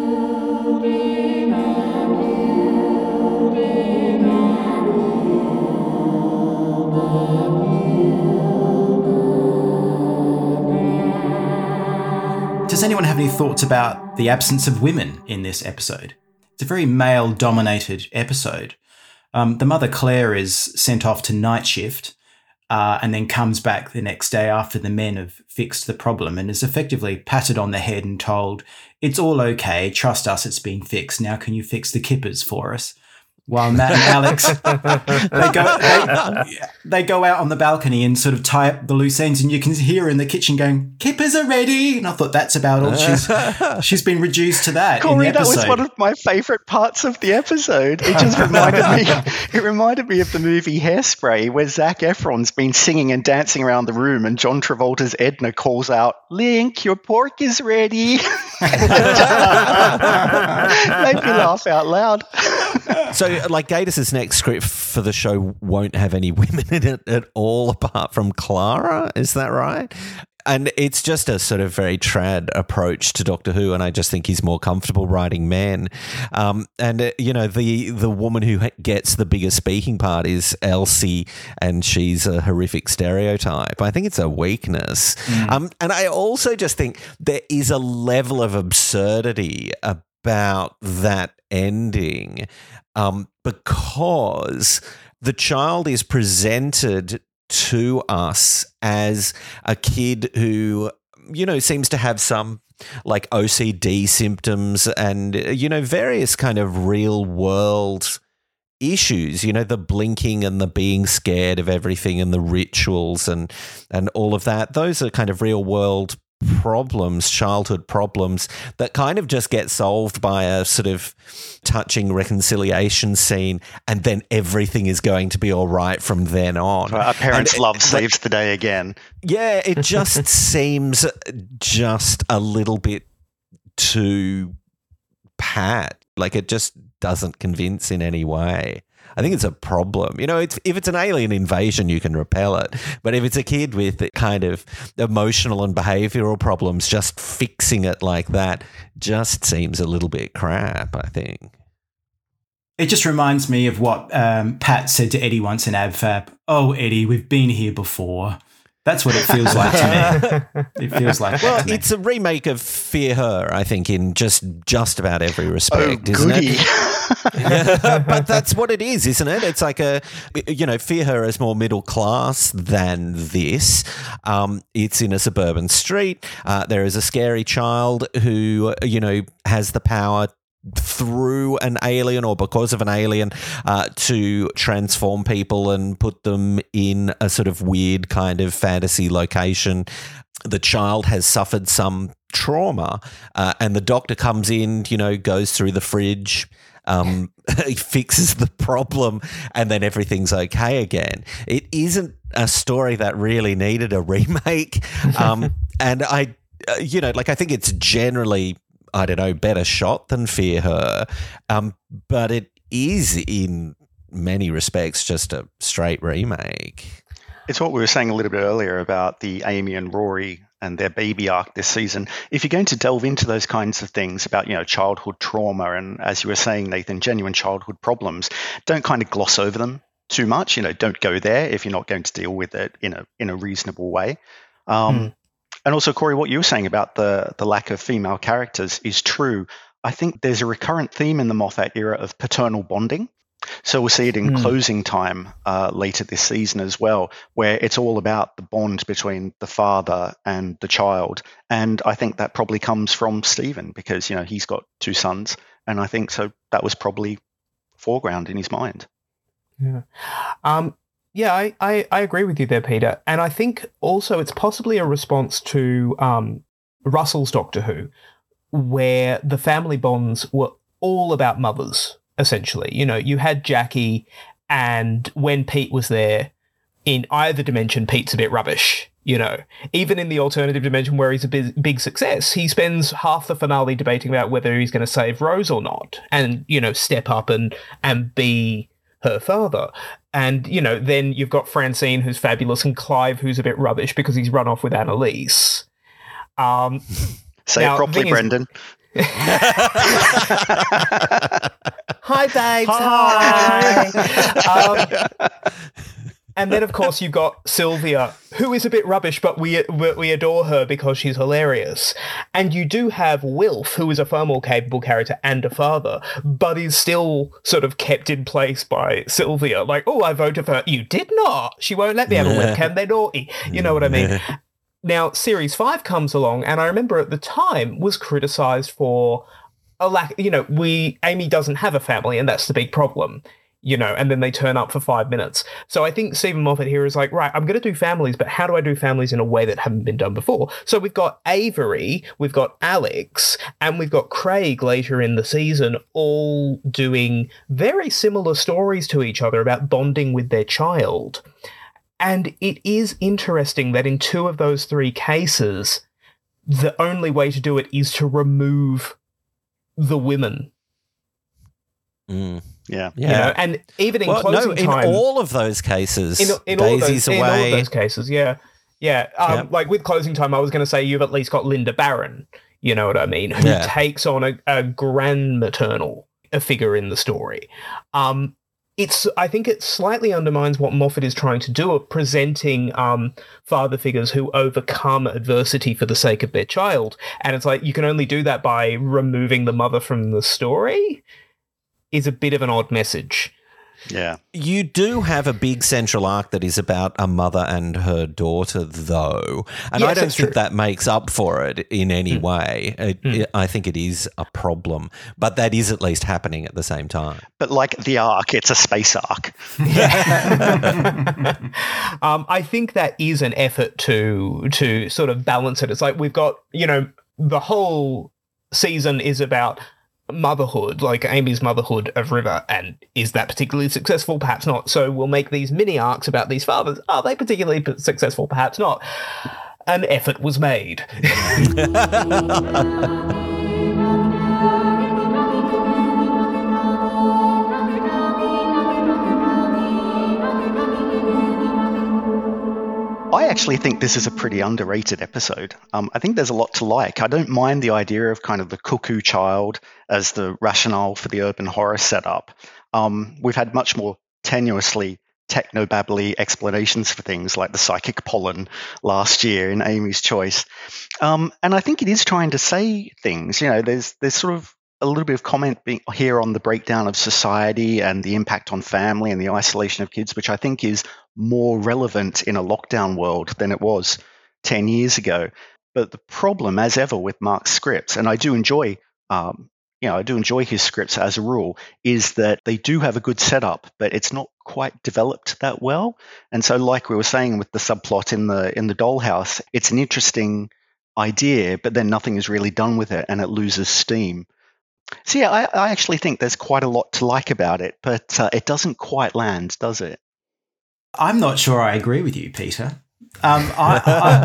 Does anyone have any thoughts about the absence of women in this episode? It's a very male-dominated episode. Um, the mother, Claire, is sent off to night shift uh, and then comes back the next day after the men have fixed the problem and is effectively patted on the head and told, it's all okay, trust us, it's been fixed. Now can you fix the kippers for us? While Matt and Alex, they go they, they go out on the balcony and sort of tie up the loose ends, and you can hear her in the kitchen going, "Kippers are ready." And I thought that's about all she's she's been reduced to that. Corey, in the that episode. was one of my favourite parts of the episode. It just reminded me. It reminded me of the movie Hairspray, where Zac Efron's been singing and dancing around the room, and John Travolta's Edna calls out, "Link, your pork is ready." Made me laugh out loud. So, like, Gatiss's next script for the show won't have any women in it at all, apart from Clara. Is that right? And it's just a sort of very trad approach to Doctor Who, and I just think he's more comfortable writing men. Um, and uh, you know, the the woman who gets the biggest speaking part is Elsie, and she's a horrific stereotype. I think it's a weakness. Mm. Um, and I also just think there is a level of absurdity about that ending, um, because the child is presented to us as a kid who, you know, seems to have some like O C D symptoms and, you know, various kind of real world issues, you know, the blinking and the being scared of everything and the rituals and and all of that. Those are kind of real world problems, childhood problems, that kind of just get solved by a sort of touching reconciliation scene, and then everything is going to be all right from then on. Right, a parent's and love it, saves the day again. Yeah, it just seems just a little bit too pat. Like, it just doesn't convince in any way. I think it's a problem. You know, it's, if it's an alien invasion, you can repel it. But if it's a kid with kind of emotional and behavioural problems, just fixing it like that just seems a little bit crap, I think. It just reminds me of what um, Pat said to Eddie once in AbFab. Oh, Eddie, we've been here before. That's what it feels like to me. It feels like well, that to me. It's a remake of Fear Her, I think, in just just about every respect, oh, isn't goody. it? Yeah, but that's what it is, isn't it? It's like a, you know, Fear Her is more middle class than this. Um, it's in a suburban street. Uh, there is a scary child who, you know, has the power through an alien or because of an alien uh, to transform people and put them in a sort of weird kind of fantasy location. The child has suffered some trauma uh, and the doctor comes in, you know, goes through the fridge, um, he fixes the problem, and then everything's okay again. It isn't a story that really needed a remake. Um, and I, uh, you know, like I think it's generally, I don't know, better shot than Fear Her, um, but it is in many respects just a straight remake. It's what we were saying a little bit earlier about the Amy and Rory and their baby arc this season. If you're going to delve into those kinds of things about, you know, childhood trauma and, as you were saying, Nathan, genuine childhood problems, don't kind of gloss over them too much. You know, don't go there if you're not going to deal with it in a in a reasonable way. Um, mm. And also, Corey, what you were saying about the, the lack of female characters is true. I think there's a recurrent theme in the Moffat era of paternal bonding. So we'll see it in mm. Closing Time uh, later this season as well, where it's all about the bond between the father and the child. And I think that probably comes from Stephen because, you know, he's got two sons. And I think so that was probably foreground in his mind. Yeah. Um, Yeah, I, I, I agree with you there, Peter. And I think also it's possibly a response to um, Russell's Doctor Who, where the family bonds were all about mothers, essentially. You know, you had Jackie, and when Pete was there, in either dimension, Pete's a bit rubbish, you know. Even in the alternative dimension where he's a big, big success, he spends half the finale debating about whether he's going to save Rose or not and, you know, step up and and be her father. And, you know, then you've got Francine, who's fabulous, and Clive, who's a bit rubbish because he's run off with Annalise. Um, Say now, it properly, Brendan. Is- Hi, babes. Hi. Hi. Um, and then, of course, you've got Sylvia, who is a bit rubbish, but we we adore her because she's hilarious. And you do have Wilf, who is a far more capable character and a father, but is still sort of kept in place by Sylvia. Like, oh, I voted for her. You did not. She won't let me have a webcam. They're naughty. You know what I mean? Now, Series five comes along, and I remember at the time was criticised for a lack, you know, we, Amy doesn't have a family, and that's the big problem. You know, and then they turn up for five minutes. So I think Stephen Moffat here is like, right, I'm going to do families, but how do I do families in a way that haven't been done before? So we've got Avery, we've got Alex, and we've got Craig later in the season, all doing very similar stories to each other about bonding with their child. And it is interesting that in two of those three cases, the only way to do it is to remove the women. Mm. Yeah, yeah, you know, and even in well, Closing no, in Time, all of those cases, in, in all Daisy's those, away. In all of those cases, yeah, yeah. Um, yep. Like with Closing Time, I was going to say you've at least got Linda Barron. You know what I mean? Who yeah. takes on a, a grand maternal a figure in the story. Um, it's I think it slightly undermines what Moffat is trying to do of presenting um, father figures who overcome adversity for the sake of their child, and it's like you can only do that by removing the mother from the story. Is a bit of an odd message. Yeah. You do have a big central arc that is about a mother and her daughter, though. And Yes, I don't that's think true. that makes up for it in any Mm. way. It, Mm. it- I think it is a problem, but that is at least happening at the same time. But like the arc, it's a space arc. Yeah. um, I think that is an effort to to sort of balance it. It's like we've got, you know, the whole season is about motherhood, like Amy's motherhood of River, and is that particularly successful? Perhaps not. So we'll make these mini arcs about these fathers. Are they particularly p- successful? Perhaps not. An effort was made. I actually think this is a pretty underrated episode. Um, I think there's a lot to like. I don't mind the idea of kind of the cuckoo child as the rationale for the urban horror setup. Um, we've had much more tenuously techno-babbly explanations for things like the psychic pollen last year in Amy's Choice. Um, and I think it is trying to say things. You know, there's there's sort of a little bit of comment being here on the breakdown of society and the impact on family and the isolation of kids, which I think is more relevant in a lockdown world than it was ten years ago. But the problem, as ever, with Mark's scripts, and I do enjoy, um, you know, I do enjoy his scripts as a rule, is that they do have a good setup, but it's not quite developed that well. And so, like we were saying with the subplot in the in the dollhouse, it's an interesting idea, but then nothing is really done with it, and it loses steam. So yeah, I, I actually think there's quite a lot to like about it, but uh, it doesn't quite land, does it? I'm not sure I agree with you, Peter. Um, I,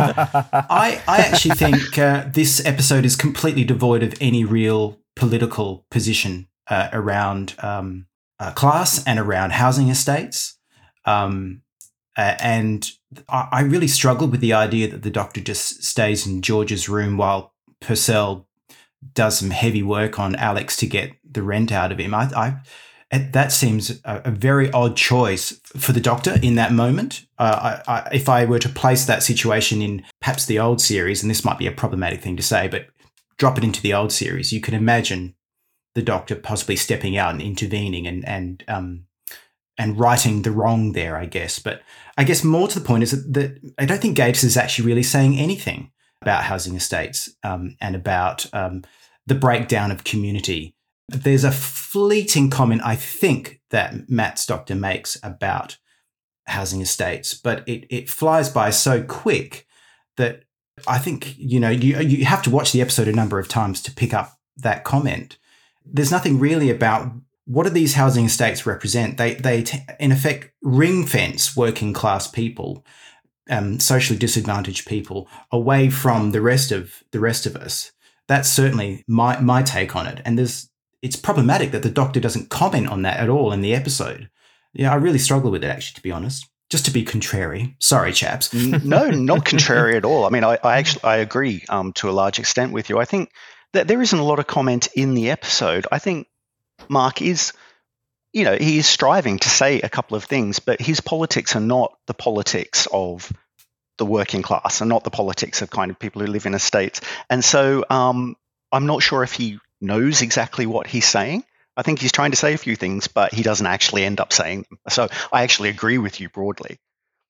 I, I, I actually think uh, this episode is completely devoid of any real political position uh, around um, uh, class and around housing estates. Um, uh, and I, I really struggled with the idea that the Doctor just stays in George's room while Purcell does some heavy work on Alex to get the rent out of him. I, I that seems a, a very odd choice for the Doctor in that moment. Uh, I, I, if I were to place that situation in perhaps the old series, and this might be a problematic thing to say, but drop it into the old series, you can imagine the Doctor possibly stepping out and intervening and and um, and righting the wrong there, I guess. But I guess more to the point is that, that I don't think Gatiss is actually really saying anything about housing estates um, and about um, the breakdown of community. There's a fleeting comment, I think, that Matt's Doctor makes about housing estates, but it, it flies by so quick that I think, you know, you, you have to watch the episode a number of times to pick up that comment. There's nothing really about what do these housing estates represent. They, they t- in effect, ring fence working class people, um, socially disadvantaged people away from the rest of the rest of us. That's certainly my my take on it. And there's it's problematic that the Doctor doesn't comment on that at all in the episode. Yeah, I really struggle with it, actually, to be honest. Just to be contrary. Sorry, chaps. No, not contrary at all. I mean, I, I actually I agree um, to a large extent with you. I think that there isn't a lot of comment in the episode. I think Mark is, you know, he is striving to say a couple of things, but his politics are not the politics of the working class and not the politics of kind of people who live in estates. And so um, I'm not sure if he knows exactly what he's saying. I think he's trying to say a few things, but he doesn't actually end up saying them. So I actually agree with you broadly.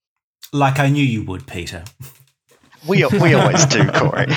Like I knew you would, Peter. We we always do, Corey.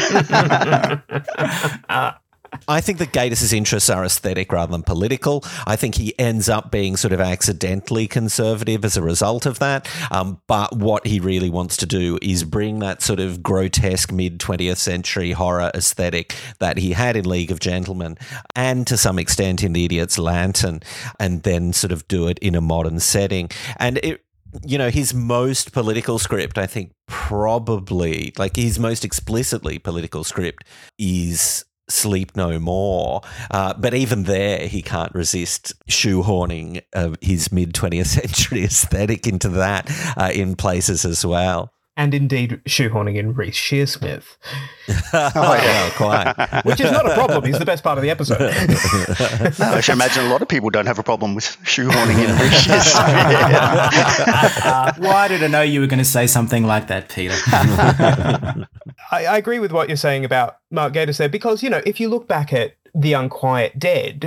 uh, I think that Gatiss's interests are aesthetic rather than political. I think he ends up being sort of accidentally conservative as a result of that. Um, but what he really wants to do is bring that sort of grotesque mid-twentieth century horror aesthetic that he had in League of Gentlemen and to some extent in The Idiot's Lantern, and then sort of do it in a modern setting. And it, you know, his most political script, I think probably, like his most explicitly political script is Sleep No More. Uh, but even there, he can't resist shoehorning uh, his mid-twentieth century aesthetic into that uh, in places as well. and indeed shoehorning in Reece Shearsmith. Oh, yeah, quite. Which is not a problem. He's the best part of the episode. No, I should imagine a lot of people don't have a problem with shoehorning in Reece Shearsmith. uh, why did I know you were going to say something like that, Peter? I, I agree with what you're saying about Mark Gatiss there, because, you know, if you look back at The Unquiet Dead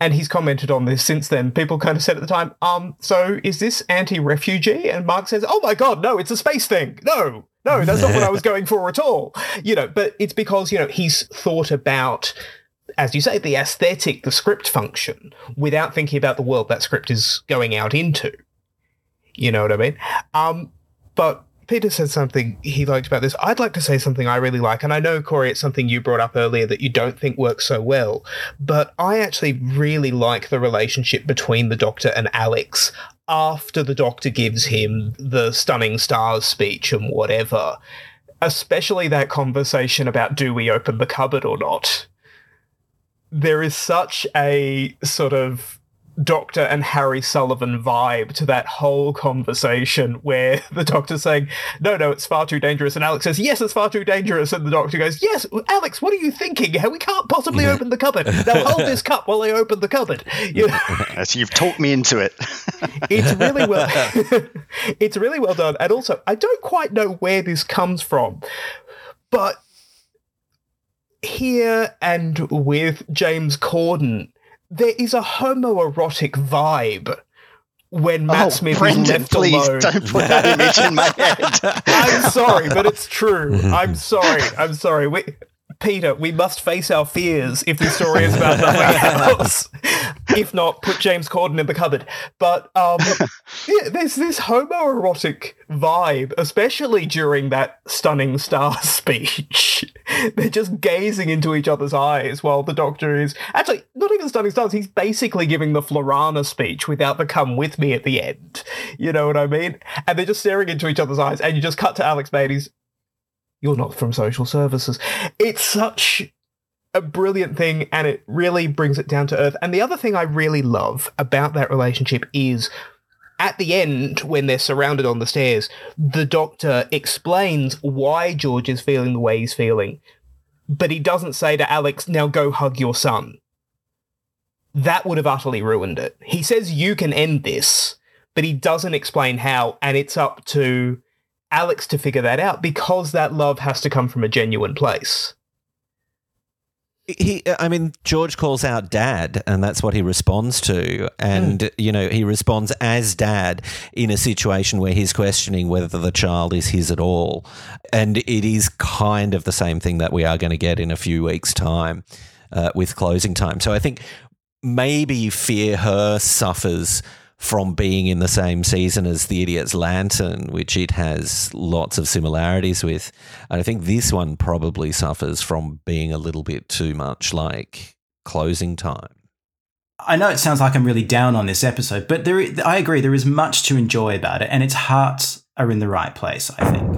and he's commented on this since then. People kind of said at the time, um, so is this anti-refugee? And Mark says, oh my God, no, it's a space thing. No, no, that's not what I was going for at all. You know, but it's because, you know, he's thought about, as you say, the aesthetic, the script function, without thinking about the world that script is going out into. You know what I mean? Um, but Peter said something he liked about this. I'd like to say something I really like, and I know, Corey, it's something you brought up earlier that you don't think works so well, but I actually really like the relationship between the Doctor and Alex after the Doctor gives him the stunning stars speech and whatever, especially that conversation about do we open the cupboard or not. There is such a sort of Doctor and Harry Sullivan vibe to that whole conversation where the Doctor's saying, no, no, it's far too dangerous. And Alex says, yes, it's far too dangerous. And the Doctor goes, yes, Alex, what are you thinking? We can't possibly open the cupboard. Now hold this cup while I open the cupboard. You know? So you've talked me into it. It's really well, it's really well done. And also, I don't quite know where this comes from, but here and with James Corden, there is a homoerotic vibe when Matt oh, Smith Brendan, is left please alone. Don't put that image in my head. I'm sorry, but it's true. I'm sorry. I'm sorry. We, Peter, we must face our fears if the story is about nothing else. If not, put James Corden in the cupboard. But um, yeah, there's this homoerotic vibe, especially during that stunning star speech. They're just gazing into each other's eyes while the Doctor is... Actually, not even stunning stars. He's basically giving the Florana speech without the come with me at the end. You know what I mean? And they're just staring into each other's eyes, and you just cut to Alex Beatty's, you're not from social services. It's such a brilliant thing, and it really brings it down to earth. And the other thing I really love about that relationship is at the end, when they're surrounded on the stairs, the Doctor explains why George is feeling the way he's feeling, but he doesn't say to Alex, now go hug your son. That would have utterly ruined it. He says you can end this, but he doesn't explain how, and it's up to Alex to figure that out, because that love has to come from a genuine place. He, I mean, George calls out Dad, and that's what he responds to. And, mm. you know, he responds as Dad in a situation where he's questioning whether the child is his at all. And it is kind of the same thing that we are going to get in a few weeks' time uh, with Closing Time. So I think maybe Fear Her suffers from being in the same season as The Idiot's Lantern, which it has lots of similarities with. And I think this one probably suffers from being a little bit too much like Closing Time. I know it sounds like I'm really down on this episode, but there, I agree, there is much to enjoy about it, and its hearts are in the right place, I think.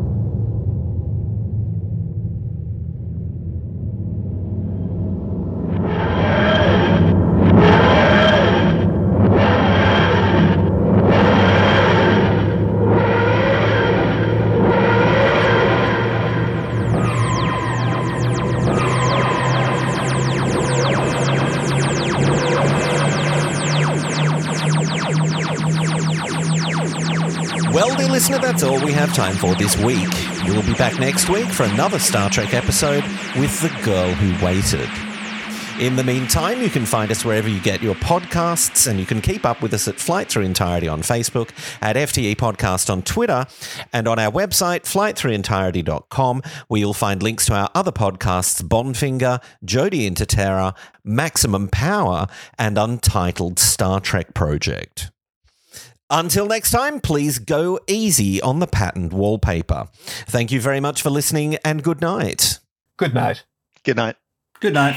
Listener, that's all we have time for this week. We'll be back next week for another Star Trek episode with The Girl Who Waited. In the meantime, you can find us wherever you get your podcasts, and you can keep up with us at Flight Through Entirety on Facebook, at F T E Podcast on Twitter, and on our website, flight through entirety dot com, where you'll find links to our other podcasts, Bondfinger, Jodie Into Terror, Maximum Power, and Untitled Star Trek Project. Until next time, please go easy on the patterned wallpaper. Thank you very much for listening, and good night. Good night. Good night. Good night.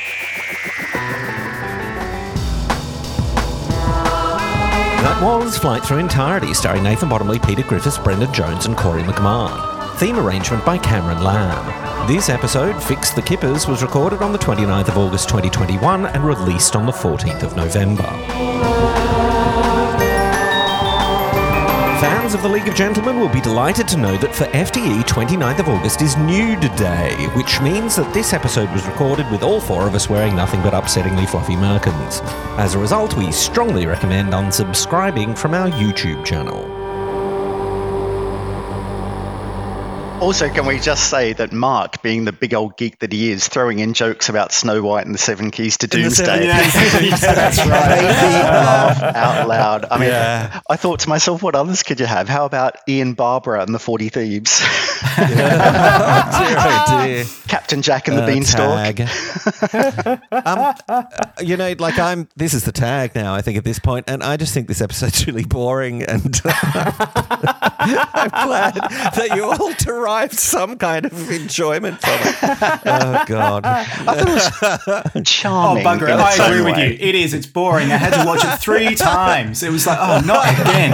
That was Flight Through Entirety, starring Nathan Bottomley, Peter Griffiths, Brendan Jones, and Corey McMahon. Theme arrangement by Cameron Lamb. This episode, Fix the Kippers, was recorded on the twenty-ninth of August twenty twenty-one and released on the fourteenth of November. Fans of the League of Gentlemen will be delighted to know that for F T E, twenty-ninth of August is Nude Day, which means that this episode was recorded with all four of us wearing nothing but upsettingly fluffy merkins. As a result, we strongly recommend unsubscribing from our YouTube channel. Also, can we just say that Mark, being the big old geek that he is, throwing in jokes about Snow White and the Seven Keys to Doomsday, Yeah, that's right. made me laugh out loud. I mean, Yeah. I thought to myself, what others could you have? How about Ian Barbara and the Forty Thieves? Oh, dear. Captain Jack and the Uh, Beanstalk. tag. um, uh, you know, like I'm. This is the tag now. I think at this point, and I just think this episode's really boring. And I'm glad that you all derived some kind of enjoyment from it. Oh God! Charming. Oh, bugger it. in I its agree own with way. you. It is. It's boring. I had to watch it three times. It was like, oh, not again.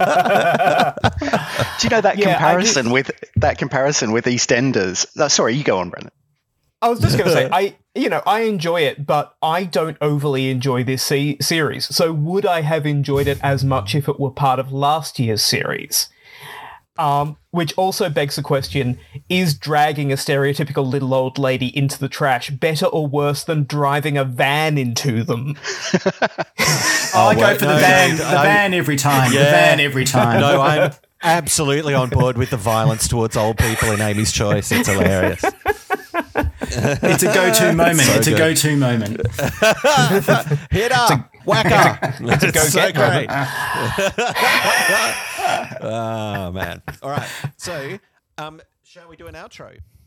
Do you know that Yeah, I comparison with that comparison with EastEnders? Uh, sorry, you go on, Brendan. I was just going to say, I you know, I enjoy it, but I don't overly enjoy this se- series. So would I have enjoyed it as much if it were part of last year's series? Um, which also begs the question, is dragging a stereotypical little old lady into the trash better or worse than driving a van into them? Oh, I go wait, for no, the van. no, The no. van every time. The Yeah. van every time. No, I'm absolutely on board with the violence towards old people in Amy's Choice. It's hilarious. It's a go-to moment. So it's a good. go-to moment. Hit up, whack up. It's, a so go-get great. Oh man! All right, so um, shall we do an outro?